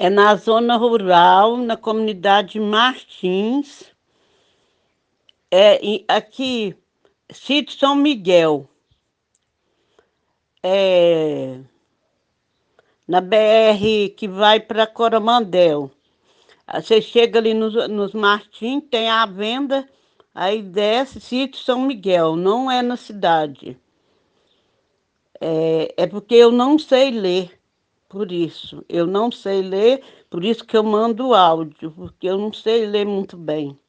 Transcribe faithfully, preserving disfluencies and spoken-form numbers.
É na zona rural, na comunidade Martins, é e aqui, Sítio São Miguel, é na B R que vai para Coromandel. Aí você chega ali nos, nos Martins, tem a venda, aí desce Sítio São Miguel, não é na cidade. É, é porque eu não sei ler, por isso. Eu não sei ler, por isso que eu mando áudio, porque eu não sei ler muito bem.